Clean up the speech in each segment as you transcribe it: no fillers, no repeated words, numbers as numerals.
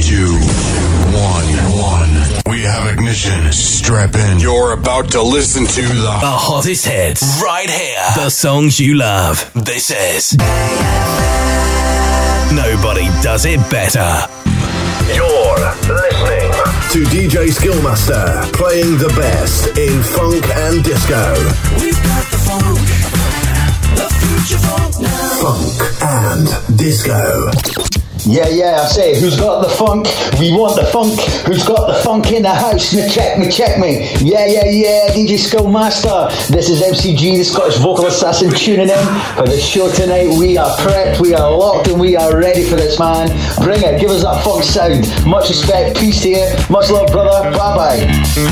2, 1. We have ignition. Strap in. You're about to listen to the hottest hits right here. The songs you love. This is Nobody Does It Better. You're listening to DJ Skillmaster playing the best in funk and disco. We've got the funk, the future funk now. Funk and disco. Yeah, I say, who's got the funk? We want the funk. Who's got the funk in the house? Now check me. Yeah, DJ Skillmaster. This is MCG, the Scottish vocal assassin, tuning in for the show tonight. We are prepped, we are locked, and we are ready for this, man. Bring it, give us that funk sound. Much respect, peace to you. Much love, brother. Bye-bye.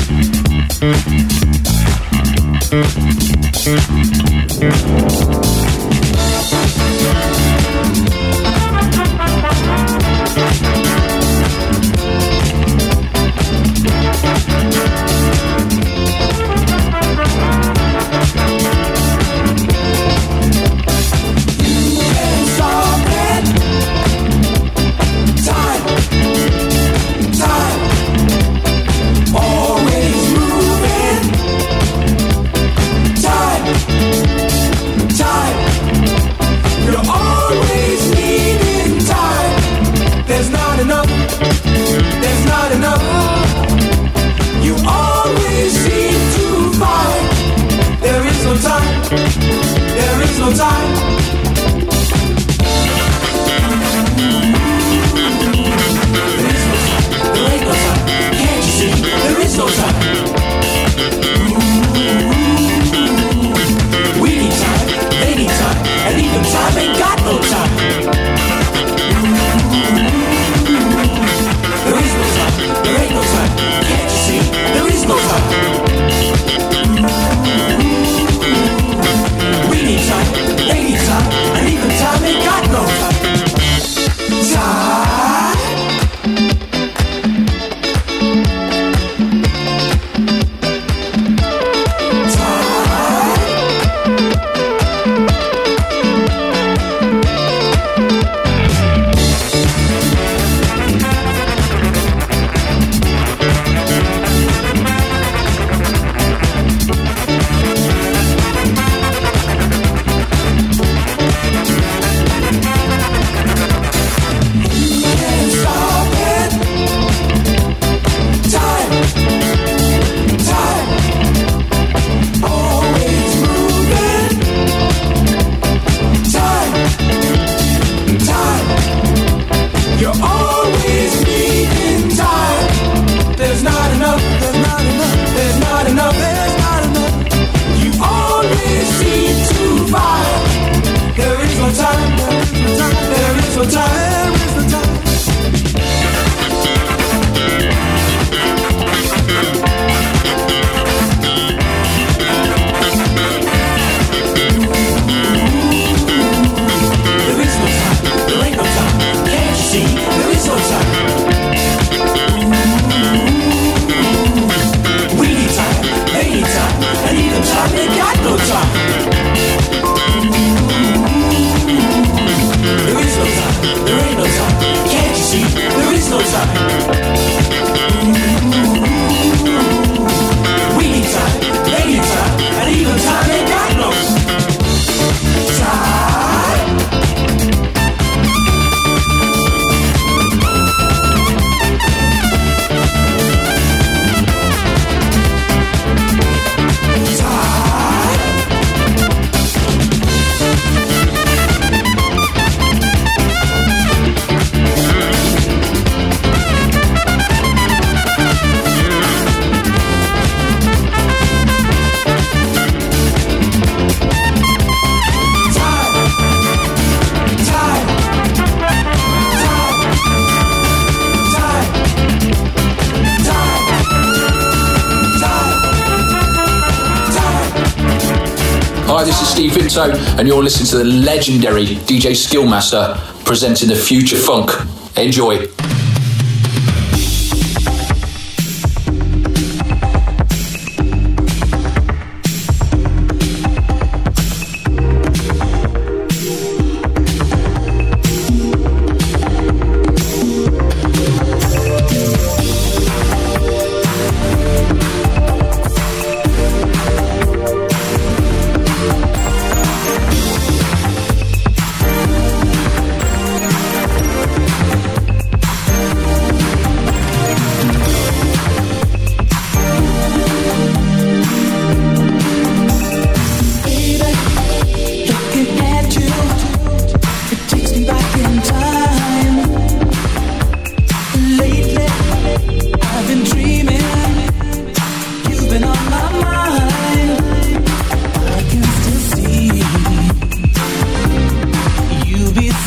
Hi, this is Steve Vinto, and you're listening to the legendary DJ Skillmaster presenting the Future Funk. Enjoy.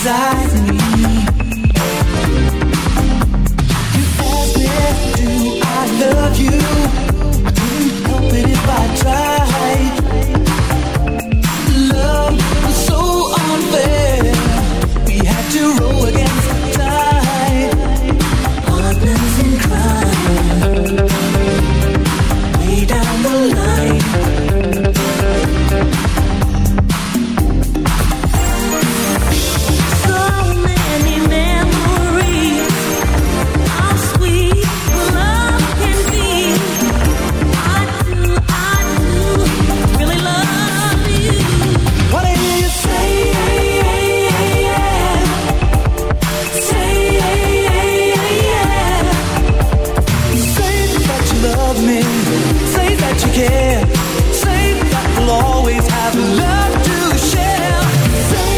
inside me. You asked me, do I love you? I couldn't help it if I tried. Love was so unfair. We had to roll against the tide. Partners in crime, way down the line. So many memories, how sweet love can be. I do really love you. What do you say? Say that you love me. Say that you care. Say that we'll always have love to share. Say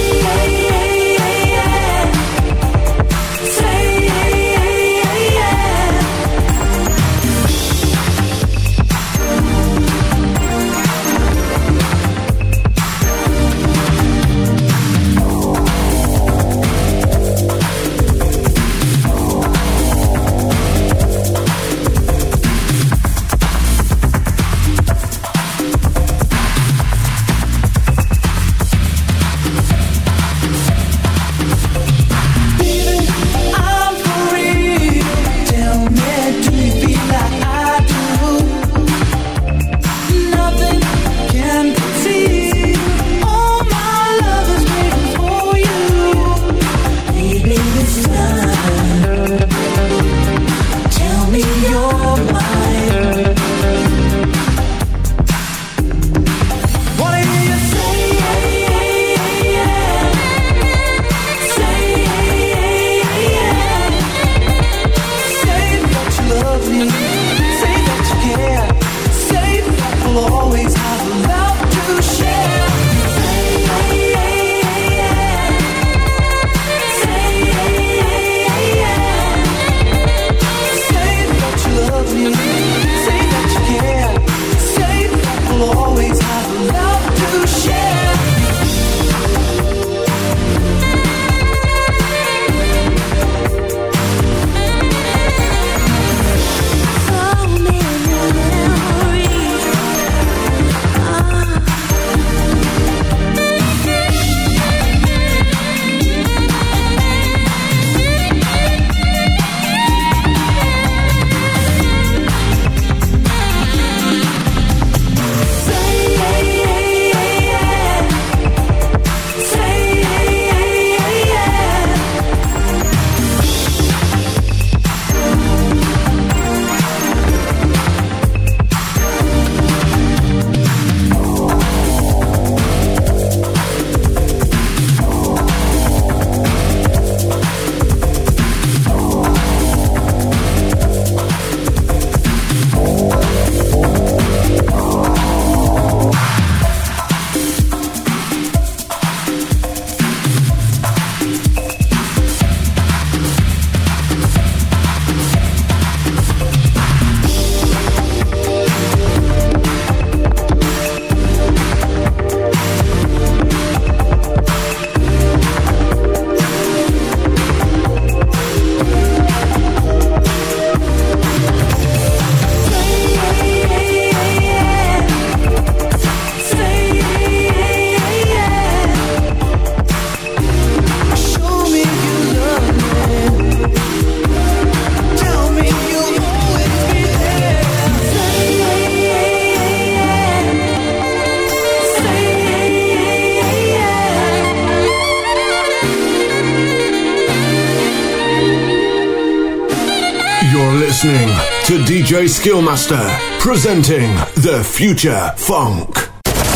listening to DJ Skillmaster presenting The Future Funk.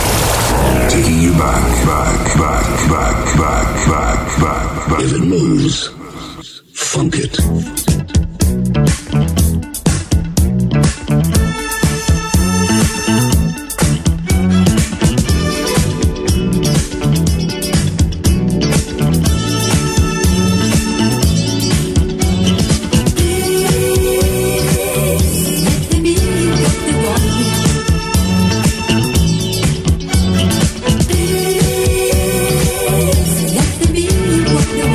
Taking you back. If it moves, funk it. What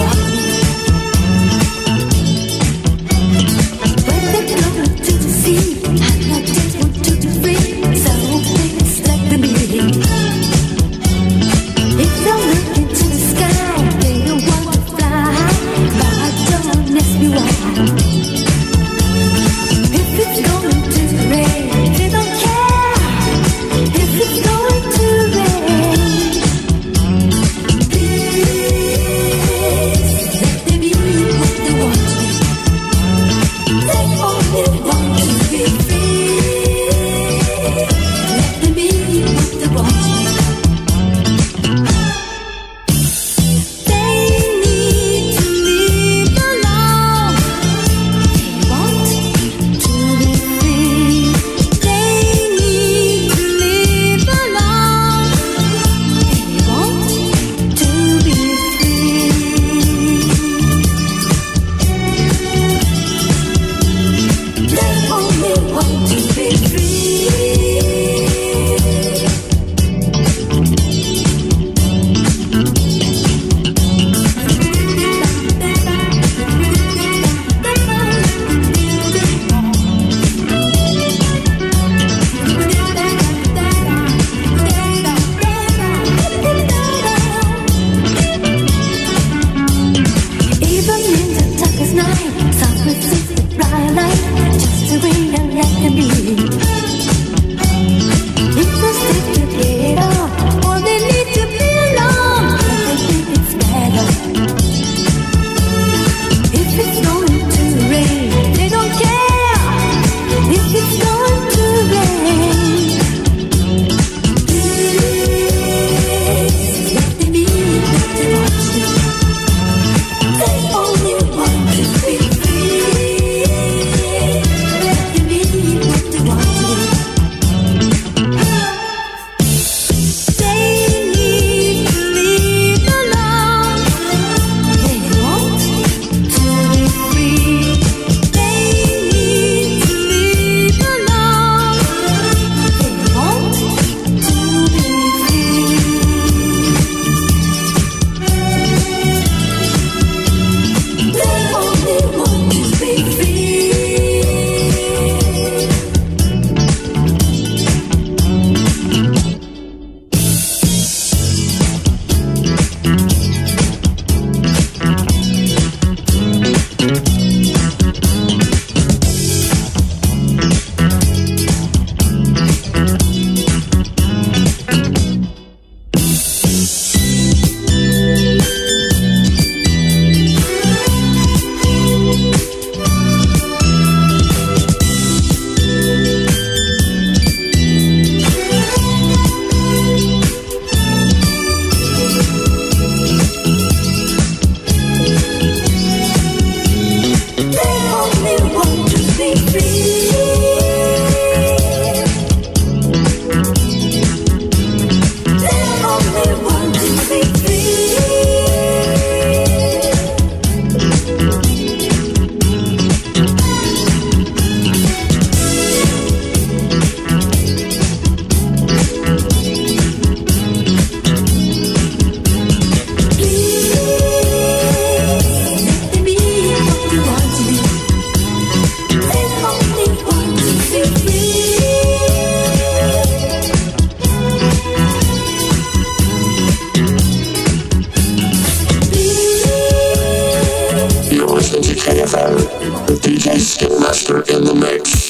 Skillmaster in the mix.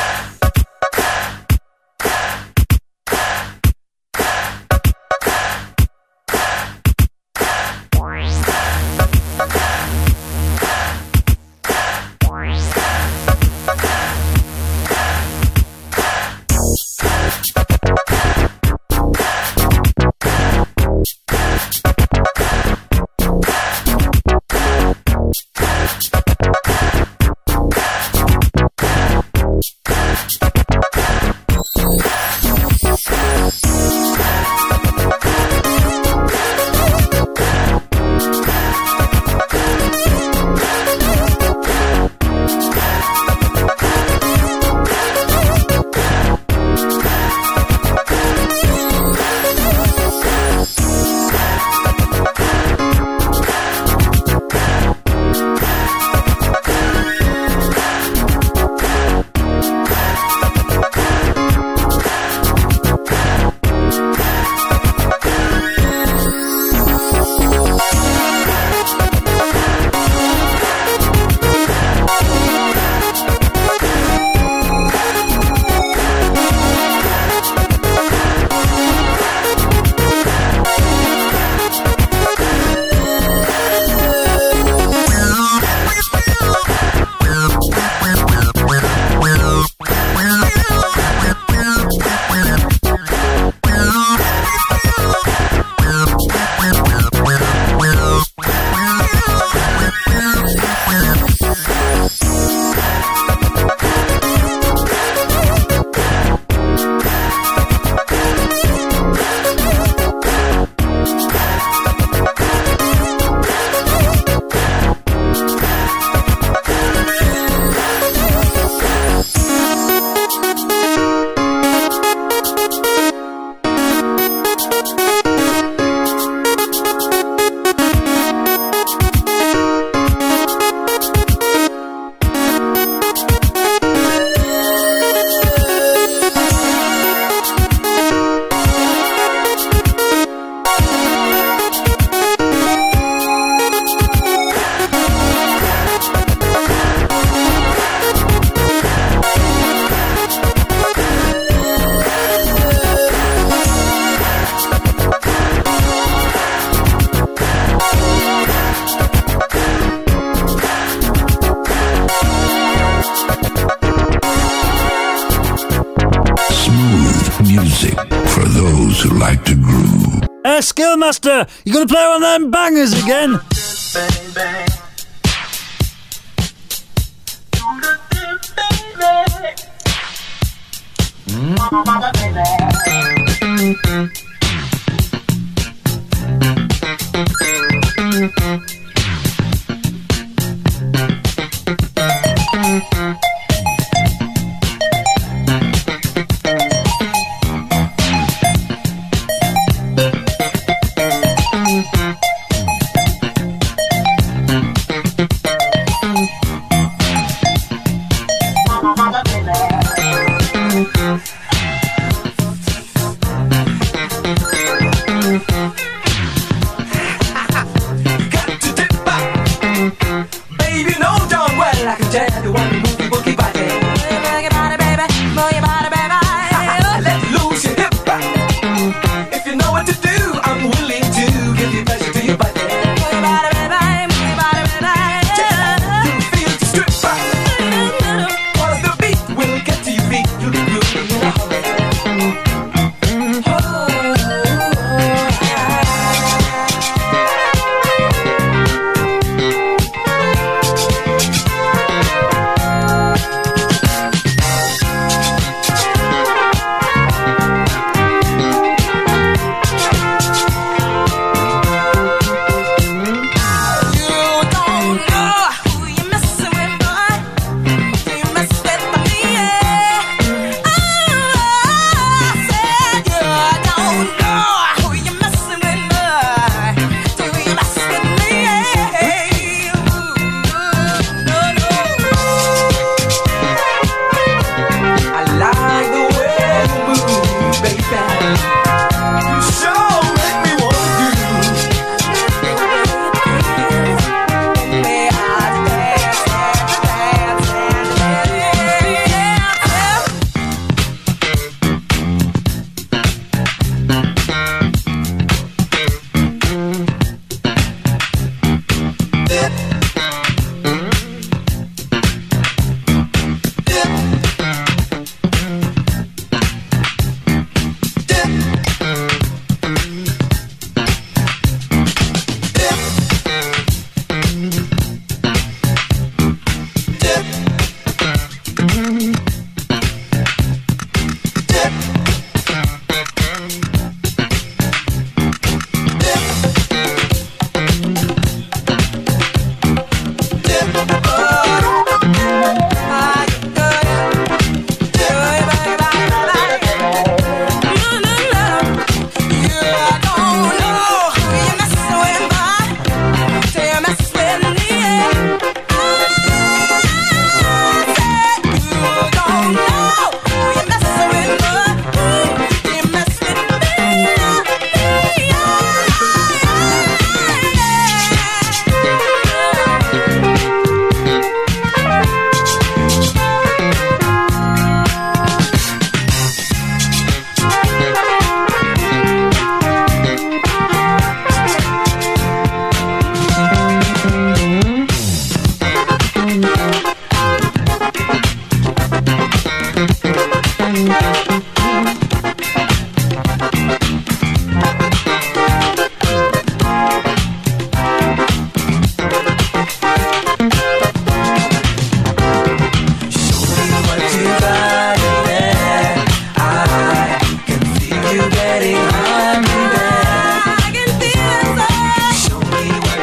Skillmaster, you gonna play one of them bangers again?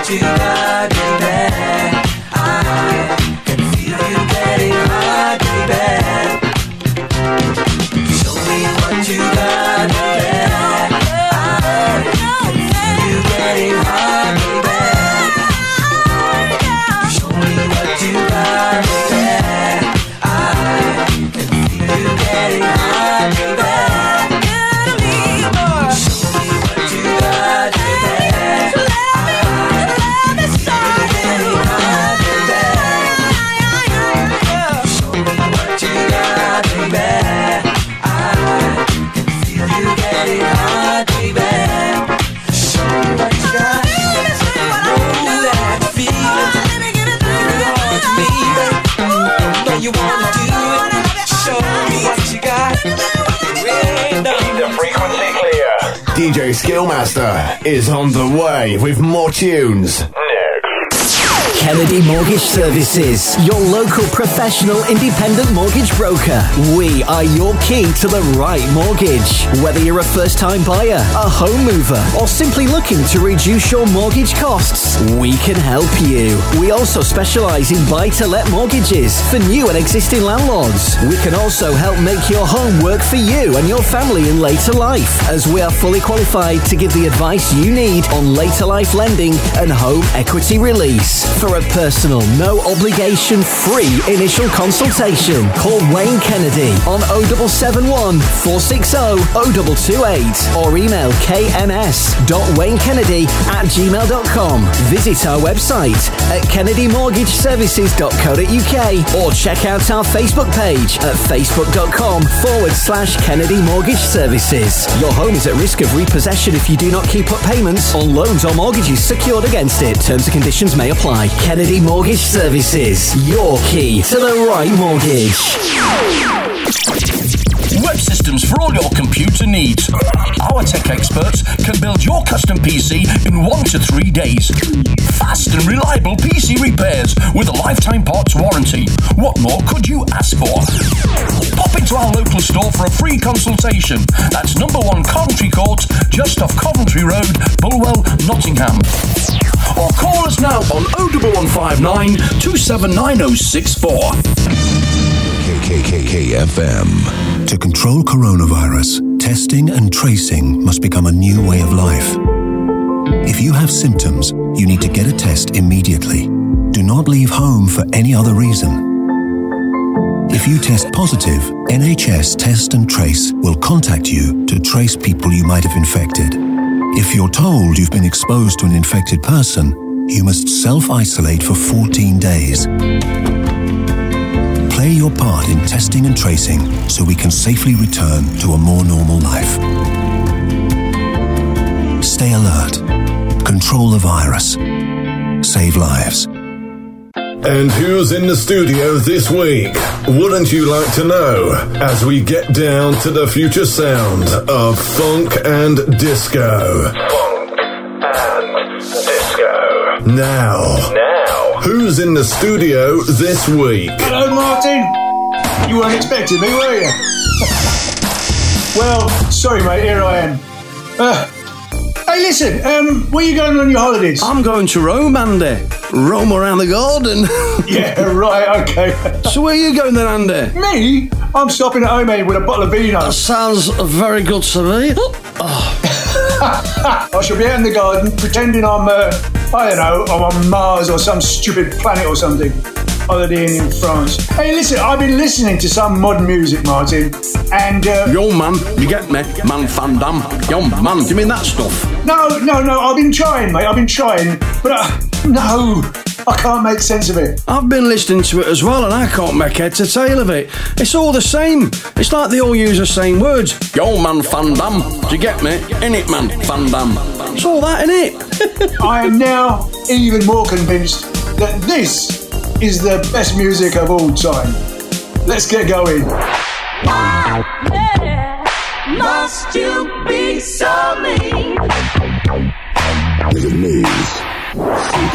what you got, baby. I can feel you getting hot, baby. Show me what you got, baby. I can feel you getting hot, baby. Show me what you got, baby. I can feel you getting hot, baby. You wanna do it? Show me what you got. Keep the frequency clear. DJ Skillmaster is on the way with more tunes. Kennedy Mortgage Services, your local professional independent mortgage broker. We are your key to the right mortgage. Whether you're a first-time buyer, a home mover, or simply looking to reduce your mortgage costs, we can help you. We also specialize in buy-to-let mortgages for new and existing landlords. We can also help make your home work for you and your family in later life, as we are fully qualified to give the advice you need on later life lending and home equity release. For a personal, no obligation, free initial consultation, call Wayne Kennedy on 0771 460 0228 or email kms.waynekennedy@gmail.com. Visit our website at kennedymortgageservices.co.uk or check out our Facebook page at facebook.com/Kennedy Mortgage Services. Your home is at risk of repossession if you do not keep up payments on loans or mortgages secured against it. Terms and conditions may apply. Kennedy Mortgage Services, your key to the right mortgage. Web systems for all your computer needs. Our tech experts can build your custom PC in 1 to 3 days. Fast and reliable PC repairs with a lifetime parts warranty. What more could you ask for? Pop into our local store for a free consultation. That's number 1 Coventry Court, just off Coventry Road, Bulwell, Nottingham. Or call us now on 01159 279064. KKKFM. To control coronavirus, testing and tracing must become a new way of life. If you have symptoms, you need to get a test immediately. Do not leave home for any other reason. If you test positive, NHS Test and Trace will contact you to trace people you might have infected. If you're told you've been exposed to an infected person, you must self-isolate for 14 days. Play your part in testing and tracing so we can safely return to a more normal life. Stay alert. Control the virus. Save lives. And who's in the studio this week? Wouldn't you like to know? As we get down to the future sound of funk and disco. Funk and disco. Now, who's in the studio this week? Hello, Martin. You weren't expecting me, were you? Well, sorry, mate. Here I am. Hey, listen. Where are you going on your holidays? I'm going to Rome, Andy. Roam around the garden. Yeah, right. Okay. So where are you going then, Andy? Me? I'm stopping at home, mate, with a bottle of vino. That sounds very good to me. I shall be out in the garden pretending I'm, I don't know, I'm on Mars or some stupid planet or something. Holidaying in France. Hey, listen, I've been listening to some modern music, Martin, and... Yo, man, you get me? Man Van Dam. Yo, man, do you mean that stuff? No, I've been trying, mate, but no, I can't make sense of it. I've been listening to it as well, and I can't make head to tail of it. It's all the same. It's like they all use the same words. Yo, man, Van Dam. Do you get me? Innit, man, Van Dam. It's all that, innit? I am now even more convinced that this is the best music of all time. Let's get going. Why must you be so mean? If it moves, funk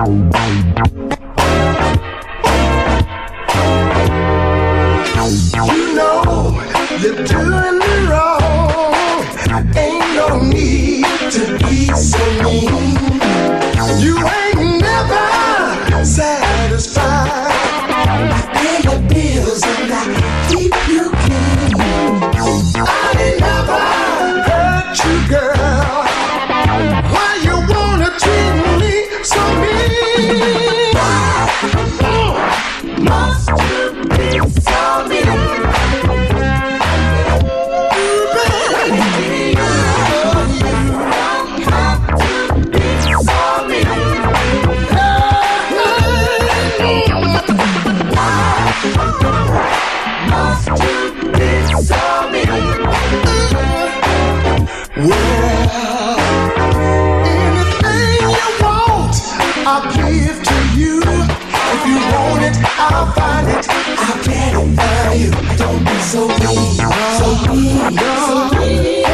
it. you're doing me wrong. Ain't no need to be so mean. You ain't never satisfied. I pay your bills and I keep you clean. I ain't never hurt you, girl. Why you wanna treat me so mean? Must you be so mean? Well, anything you want, I'll give to you. If you want it, I'll find it. I'll get it for you. Don't be so mean, so mean, so mean.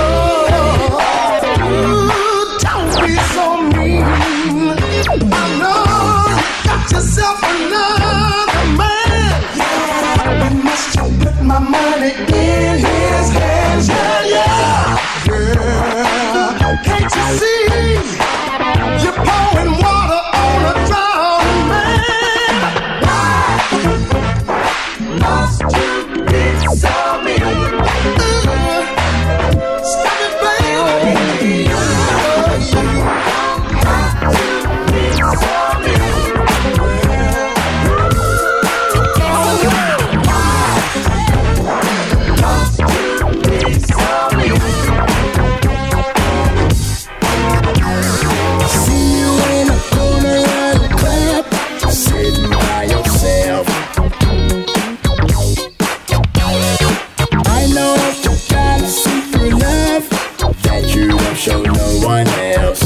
Ooh, don't be so mean. I know you got yourself another man. Yeah, you must have put my money in his hands. Yeah, yeah. Girl, can't you see? You're pouring water on a drowning man. Why must you be so mean? Stop it, baby. You have to be so mean. Show no one else.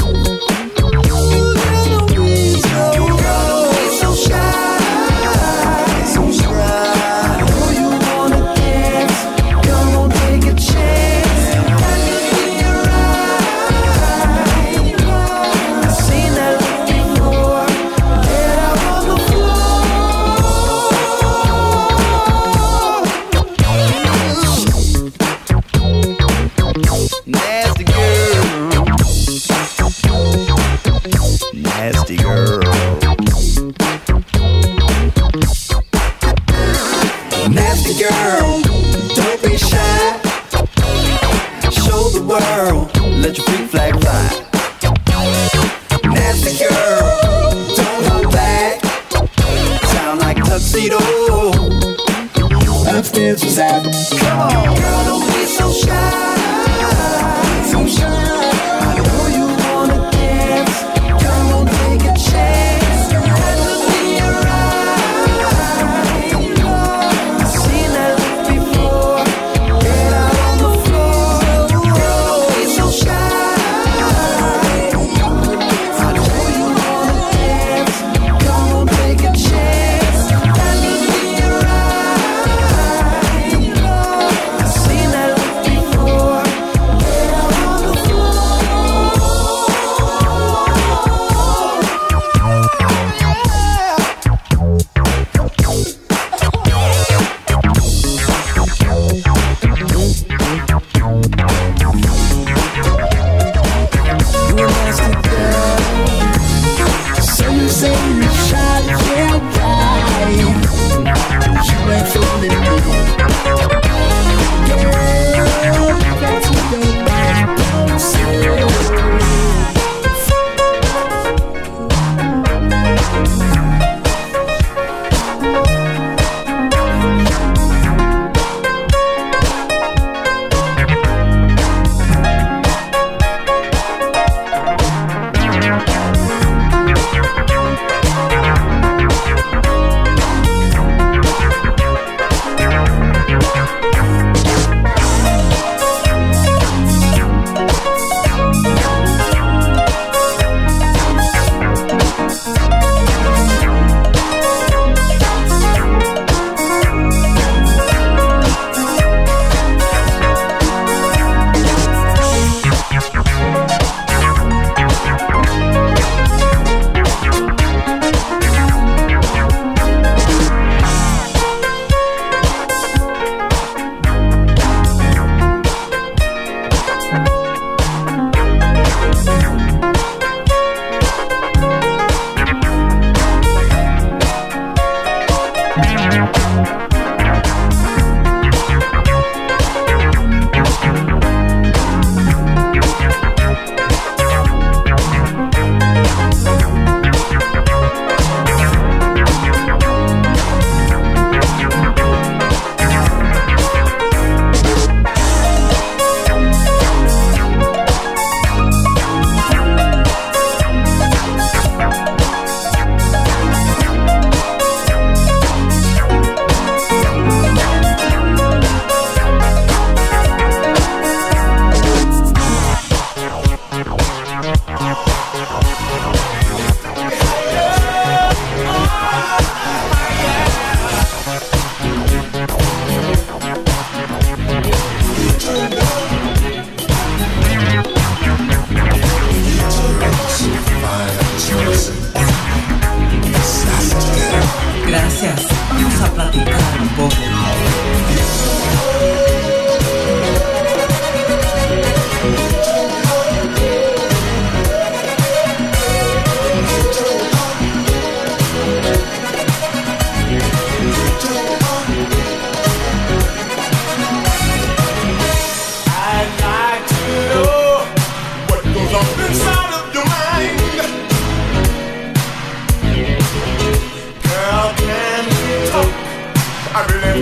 So shy, so shy. Oh, you wanna dance? Come on, take a chance. Let me be your ride. I've seen that look before. Get out on the floor. Nasty girl. Nasty girl. Nasty girl, don't be shy. Show the world, let your freak flag fly. Nasty girl, don't hold back. Sound like tuxedo. Upstairs was at. Come on, girl, don't be so shy. So shy. I know you wanna dance. Come on, take a chance. Let me be your ride. I've seen that look before. Get out on the floor. Girl, don't be so shy. I know you wanna dance. Come on, take a chance. Let me be your ride. I've seen that look before.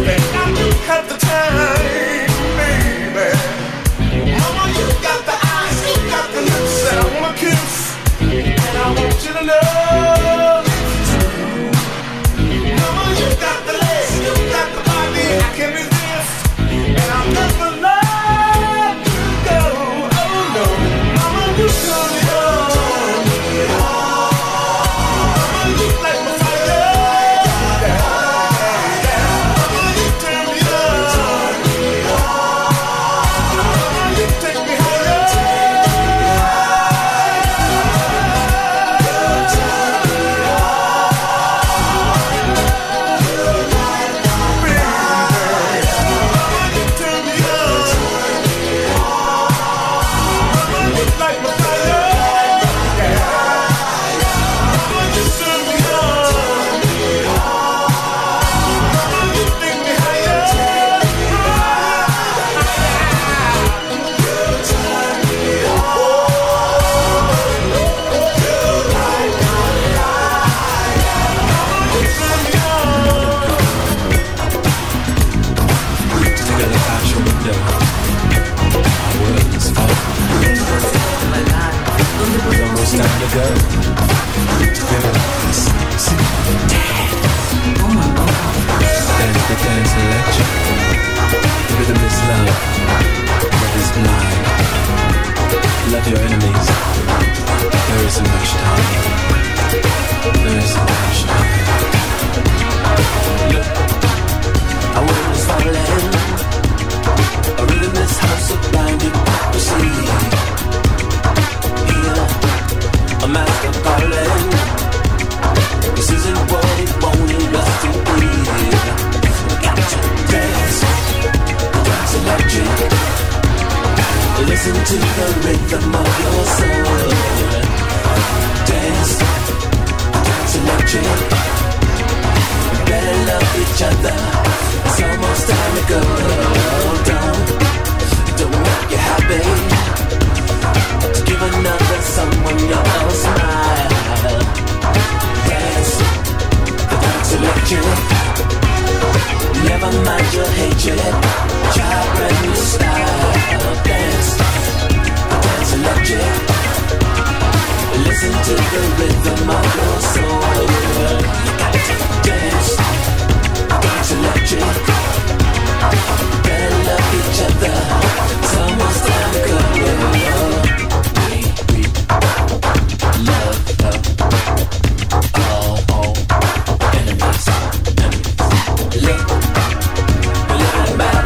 Living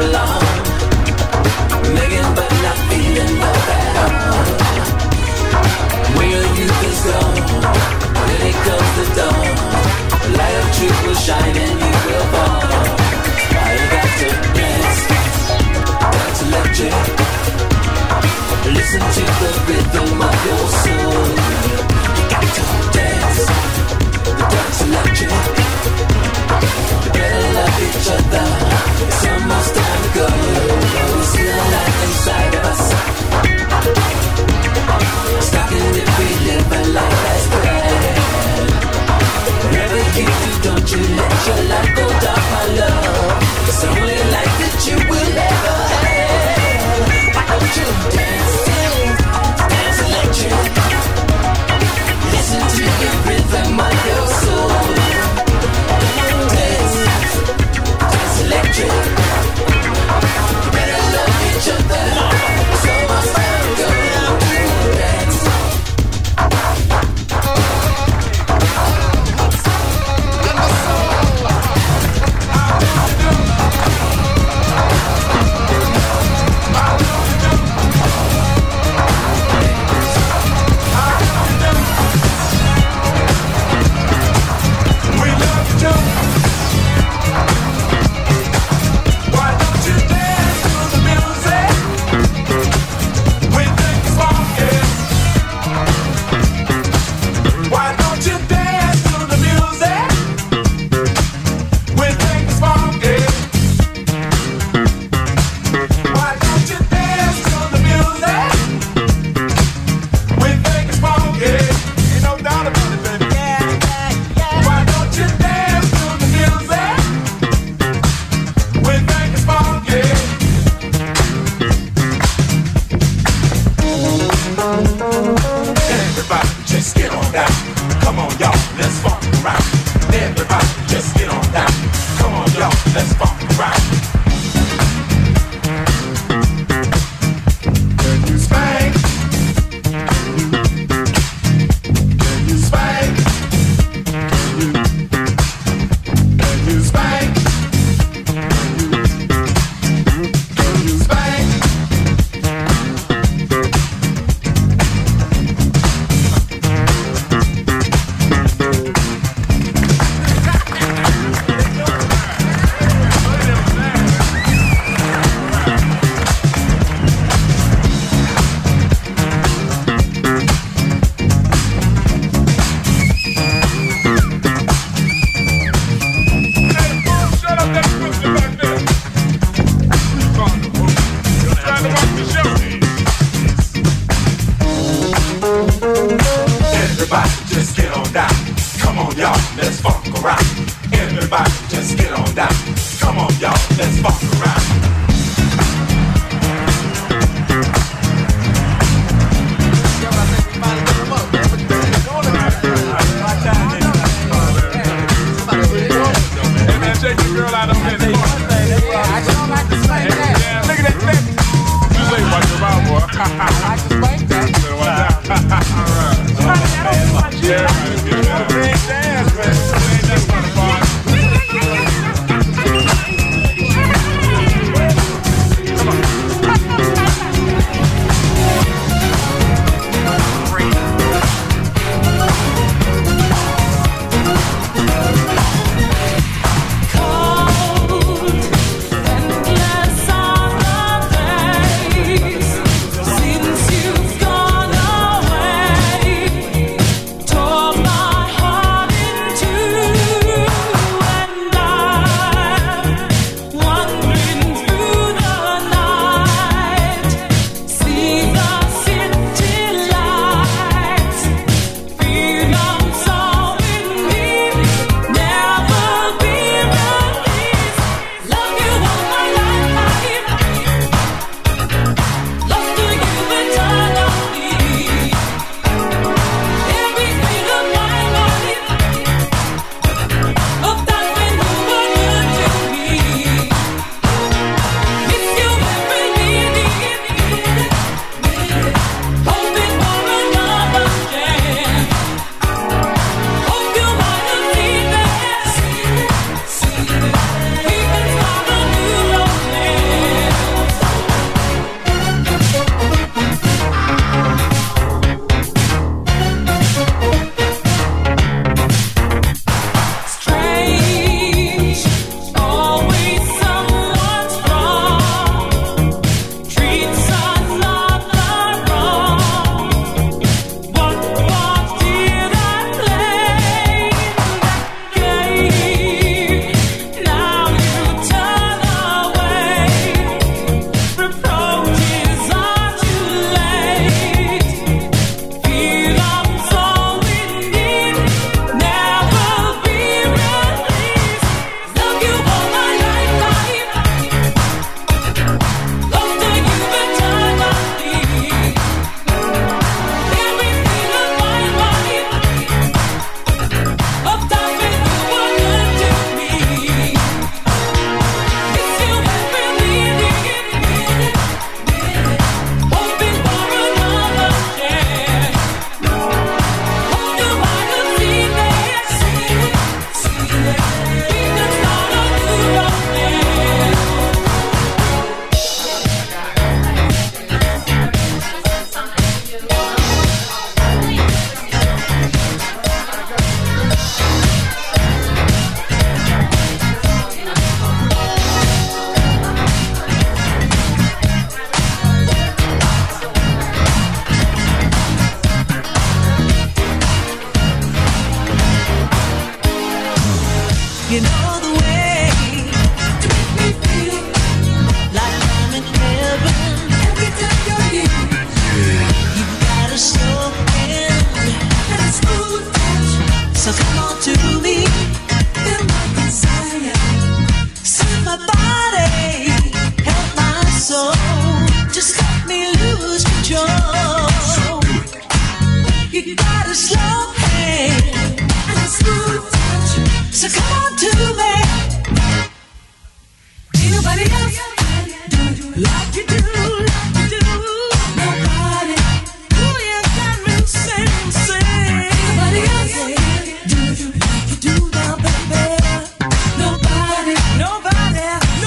else can do like you do, like you do. Nobody. Ooh, you got me saying. Nobody else can do like you do now, baby. Nobody. Nobody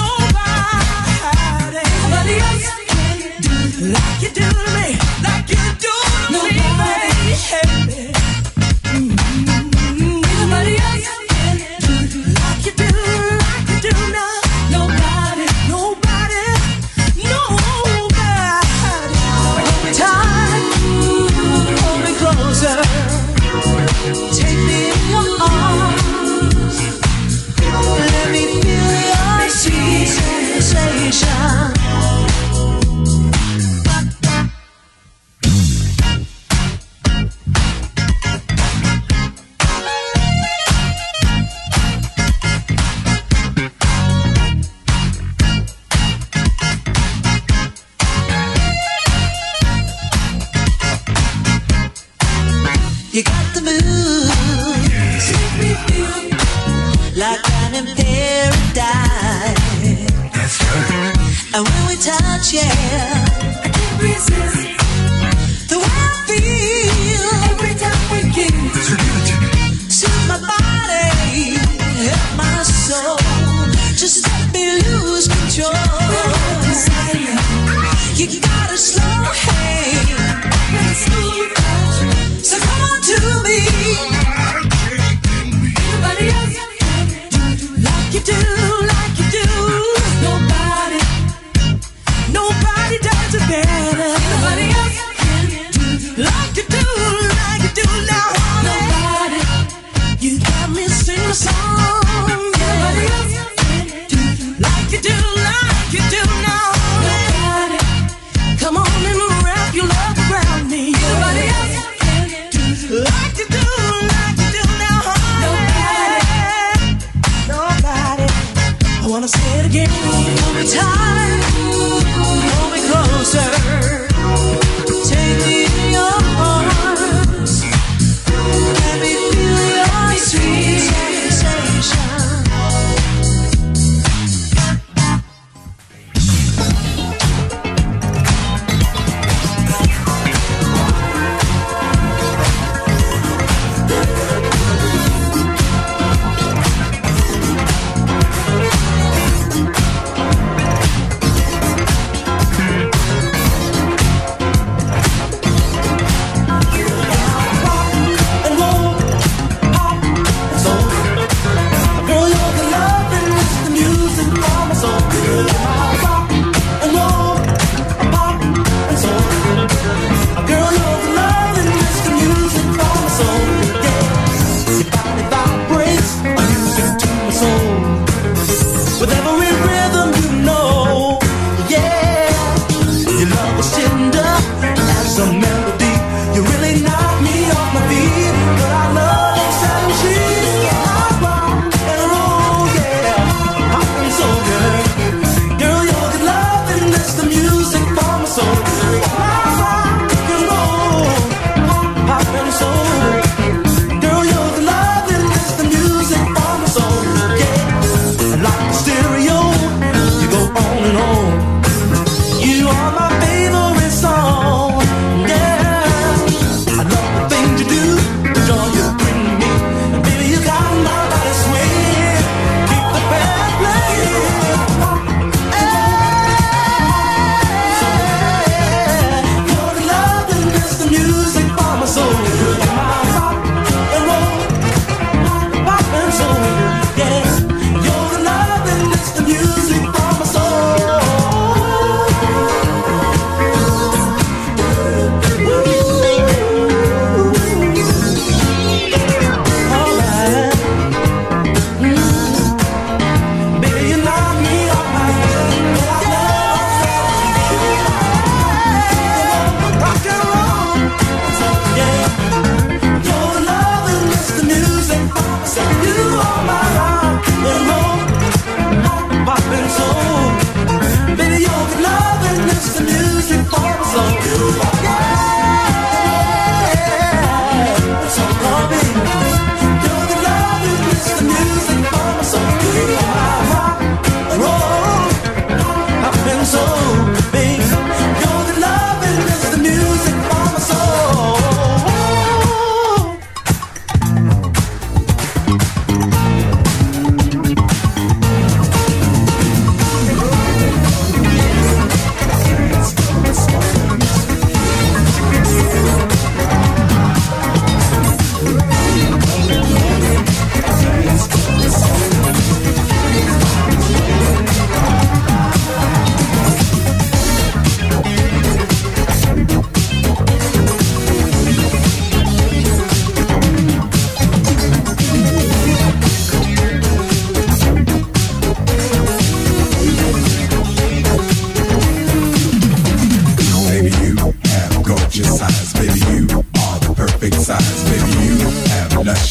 else can do like you do me, like you do me, baby. Nobody else can do like you do now. Nobody. Hold me tight, hold me closer, take me in your arms, let me feel your sweet sensation. You got the moves, make me feel like I'm in paradise. That's right. And when we touch, yeah, I can't resist the way I feel every time we kiss. Soothe my body, help my soul, just let me lose control. You got a slow hand, so come on to me. Nobody else can do like you do, like you do. Nobody does it better. Nobody else can do like you do, like you do now. Nobody, you got me singing a song. Nobody else can do like you do, like you do now. Nobody, come on and wrap your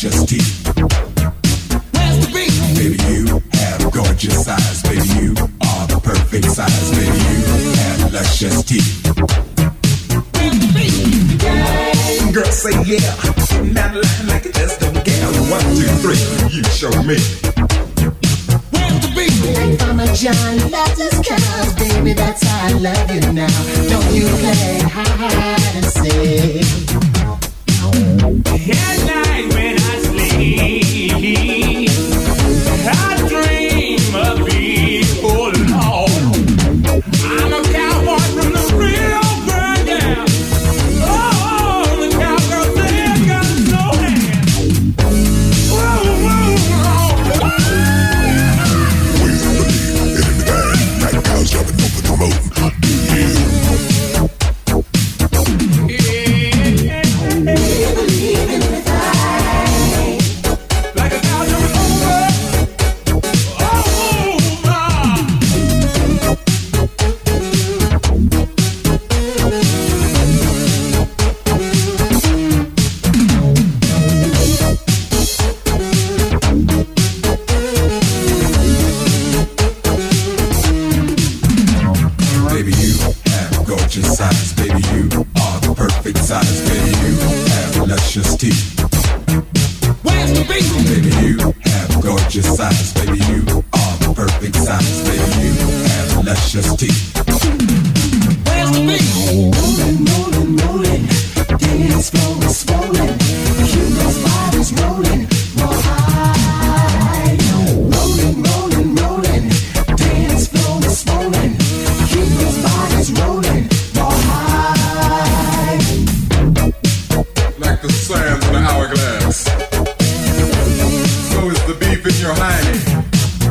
luscious teeth. Baby, you have gorgeous eyes. Baby, you are the perfect size. Baby, you have luscious teeth. Girl, say yeah. Not lying like it just don't care. 1, 2, 3, you show me. Like Mama John, that's just cause, baby, that's how I love you now. Don't you play hide and seek. At night when I sleep, I dream of being holding on. I'm a cowboy from the real burn down. Oh, the cowgirl said got no hand. Whoa, whoa, whoa. Like cows jumping over the moat. Luscious teeth. Where's the beat? Baby, you have gorgeous eyes. Baby, you are the perfect size. Baby, you have luscious teeth. Where's the beat? Rolling, rolling, rolling. Dance floor is swollen. Cupid's body's rolling. Roll high. Rolling, rolling, rolling. Dance floor is swollen. Cupid's body's rolling. Roll high. Like the sands in the hourglass, so is the beef in your hiney.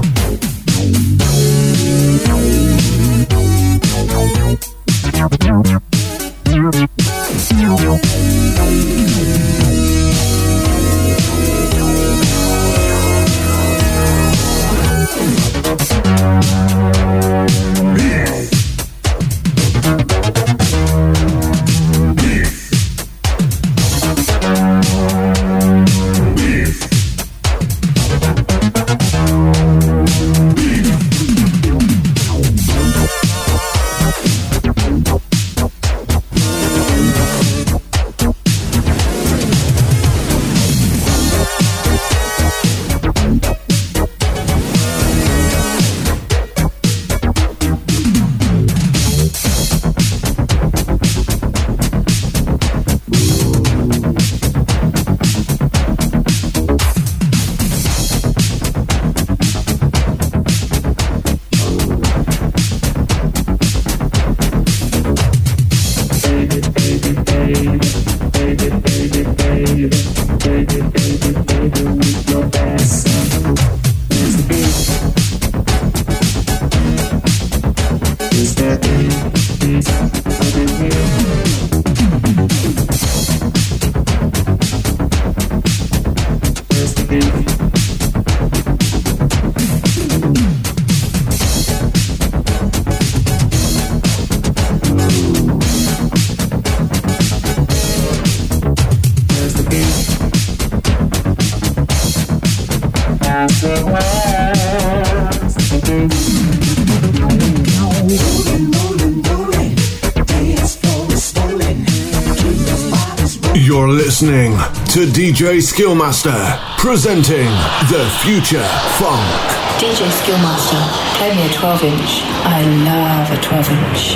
You're listening to DJ Skillmaster presenting The Future Funk. DJ Skillmaster, play me a 12-inch. I love a 12-inch.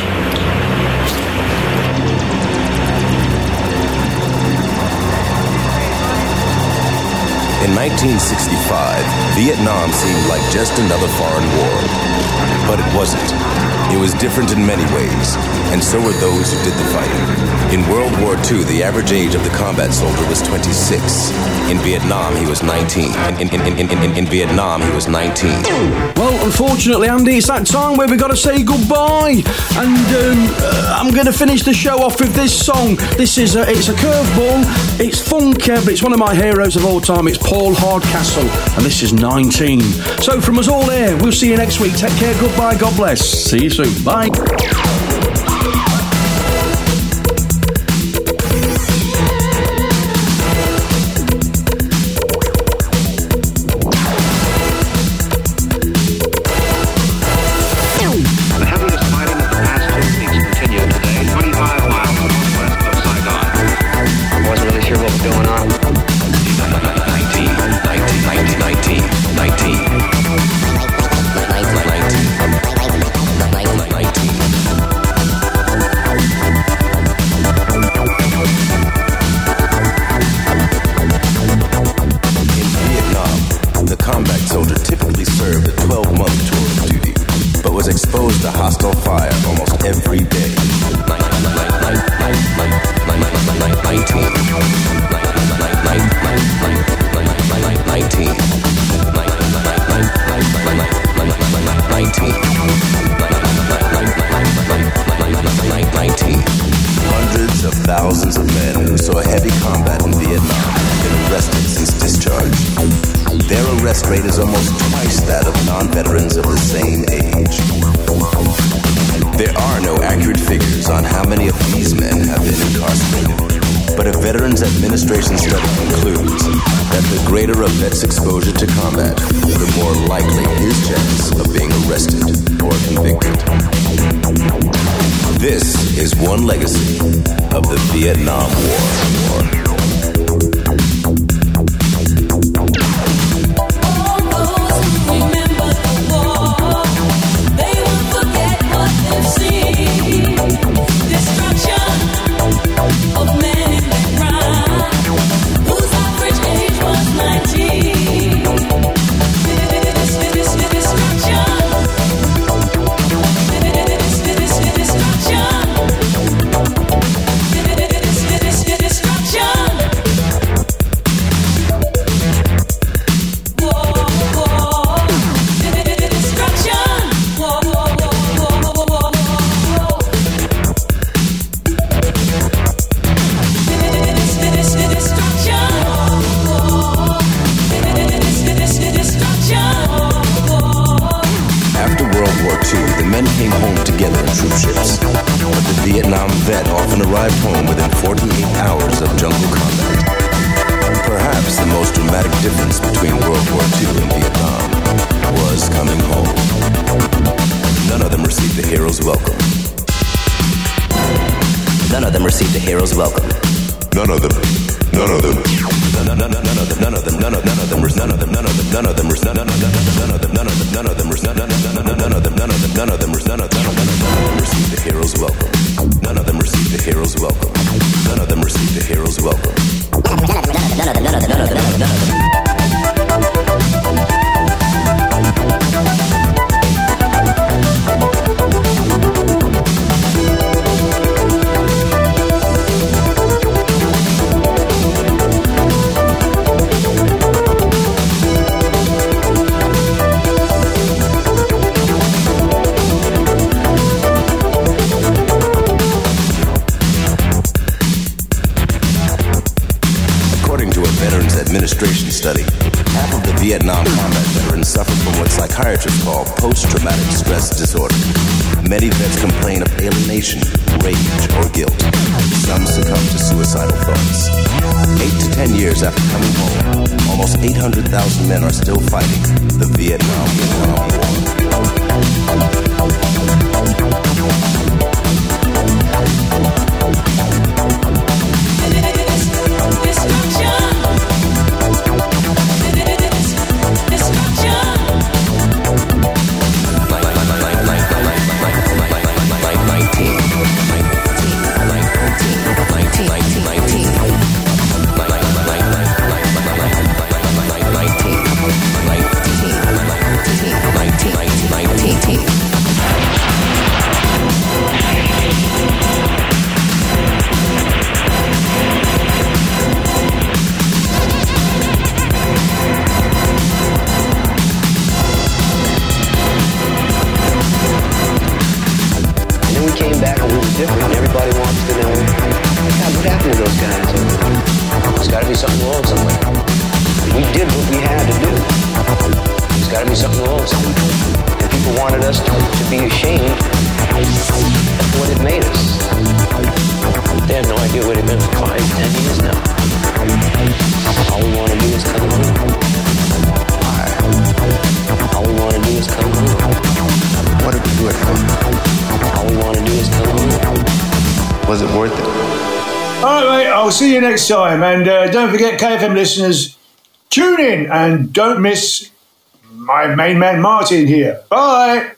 In 1965, Vietnam seemed like just another foreign war. But it wasn't. It was different in many ways, and so were those who did the fighting. In World War II, the average age of the combat soldier was 26. In Vietnam, he was 19. In Vietnam, he was 19. Well, unfortunately, Andy, it's that time where we've got to say goodbye. And I'm going to finish the show off with this song. This is it's a curveball. It's funk, but it's one of my heroes of all time. It's Paul Hardcastle, and this is 19. So from us all here, we'll see you next week. Take care, goodbye, God bless. See you soon. Bye. exposed to hostile fire almost every day. 19. Hundreds of thousands of men who saw heavy combat in Vietnam have been arrested since discharge. Their arrest rate is almost twice that of non-veterans of the same age. There are no accurate figures on how many of these men have been incarcerated, but a Veterans Administration study concludes that the greater a vet's exposure to combat, the more likely his chance of being arrested or convicted. This is one legacy of the Vietnam War. Post-traumatic stress disorder. Many vets complain of alienation, rage, or guilt. Some succumb to suicidal thoughts. 8 to 10 years after coming home, almost 800,000 men are still fighting the Vietnam See you next time, and don't forget, KFM listeners, tune in and don't miss my main man Martin here. Bye.